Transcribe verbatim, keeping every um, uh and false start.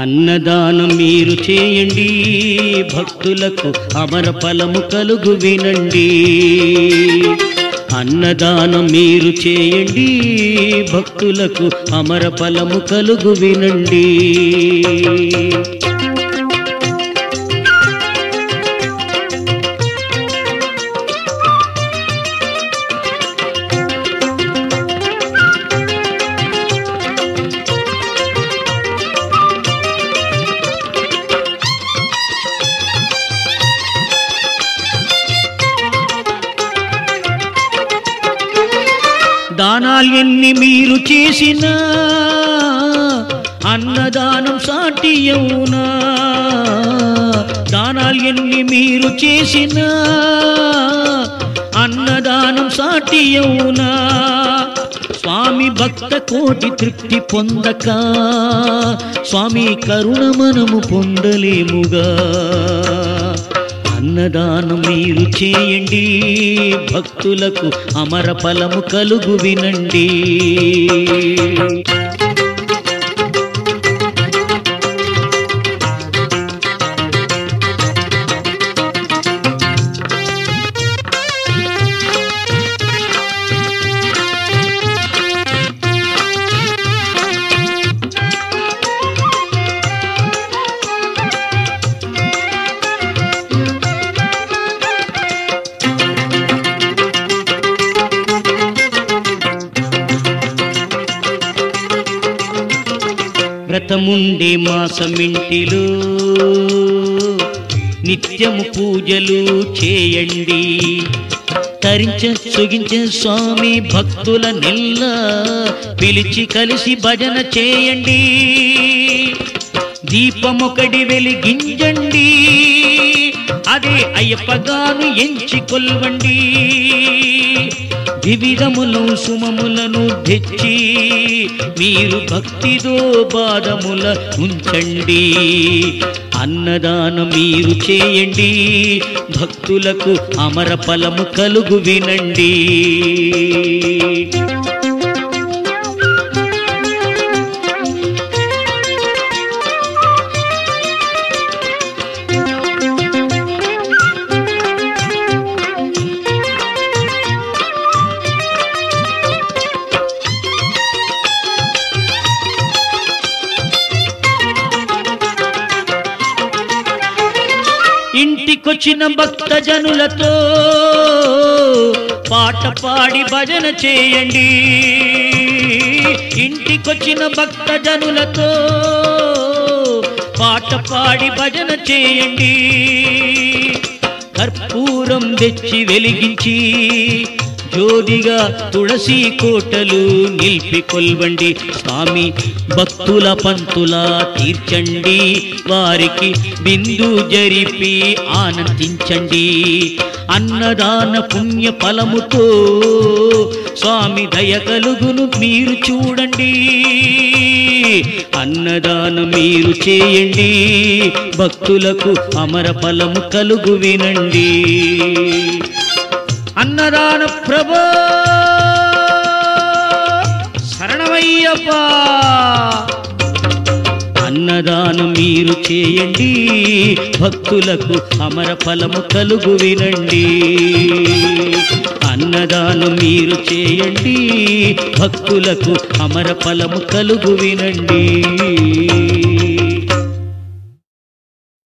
అన్నదానం మీరు చేయండి, భక్తులకు అమర ఫలము కలుగు వినండి. అన్నదానం మీరు చేయండి, భక్తులకు అమర ఫలము కలుగు వినండి. దానాలు ఎన్ని మీరు చేసినా అన్నదానం సాటి అవునా? దానాలు ఎన్ని మీరు చేసినా అన్నదానం సాటి అవునా? స్వామి భక్త కోటి తృప్తి పొందక స్వామి కరుణ మనము పొందలేముగా. అన్నదానం మీరు చేయండి, భక్తులకు అమర ఫలము కలుగు వినండి. వ్రతముండే మాసమింటిలో నిత్యము పూజలు చేయండి. తరించ సుగించ స్వామి భక్తుల నెల్ల పిలిచి కలిసి భజన చేయండి. దీపమొకటి వెలిగించండి, అదే అయ్యప్పగాను ఎంచి కొల్వండి. వివిధములు సుమములను తెచ్చి మీరు భక్తితో పాదముల ఉంచండి. అన్నదానం మీరు చేయండి, భక్తులకు అమర ఫలము కలుగు వినండి. ఇంటికొచ్చిన భక్త జనులతో పాట పాడి భజన చేయండి. ఇంటికొచ్చిన భక్త జనులతో పాట పాడి భజన చేయండి. కర్పూరం తెచ్చి వెలిగించి జ్యోతిగా తులసి కోటలు నిలిపి కొల్వండి. స్వామి భక్తుల పంతుల తీర్చండి, వారికి బిందు జరిపి ఆనందించండి. అన్నదాన పుణ్య ఫలముతో స్వామి దయ కలుగును మీరు చూడండి. అన్నదానం మీరు చేయండి, భక్తులకు అమర ఫలము కలుగు వినండి. అన్నదాన ప్రభో శరణమయ్యప్ప. అన్నదానం మీరు చేయండి, భక్తులకు అమర ఫలము కలుగు వినండి. అన్నదానం మీరు చేయండి, భక్తులకు అమర ఫలము కలుగు వినండి.